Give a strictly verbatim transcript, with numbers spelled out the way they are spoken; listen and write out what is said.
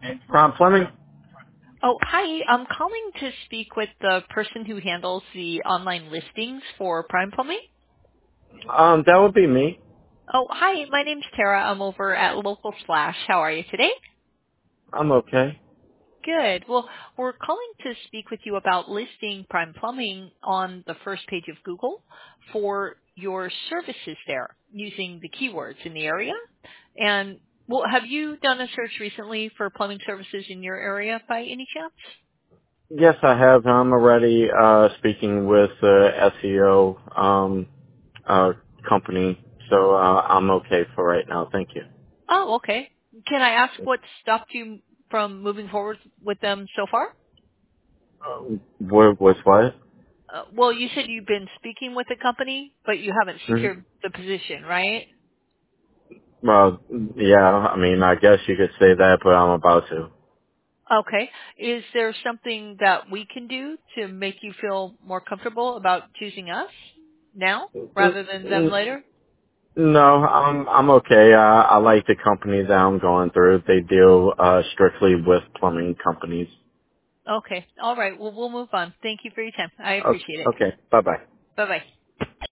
Ron Fleming? Oh, hi. I'm calling to speak with the person who handles the online listings for Prime Plumbing. Um, that would be me. Oh, hi. My name's Tara. I'm over at Local Splash. How are you today? I'm okay. Good. Well, we're calling to speak with you about listing Prime Plumbing on the first page of Google for your services there using the keywords in the area. And well, have you done a search recently for plumbing services in your area by any chance? Yes, I have. I'm already uh, speaking with uh, S E O um, uh, company, so uh, I'm okay for right now. Thank you. Oh, okay. Can I ask what stopped you from moving forward with them so far? Um, what was what? Uh, well, you said you've been speaking with the company, but you haven't Mhm. secured the position, right? Well, yeah. I mean, I guess you could say that, but I'm about to. Okay. Is there something that we can do to make you feel more comfortable about choosing us now N- rather than them n- later? No, I'm I'm okay. I, I like the company that I'm going through. They deal uh, strictly with plumbing companies. Okay. All right. Well, we'll move on. Thank you for your time. I O- appreciate it. Okay. Bye bye. Bye-bye.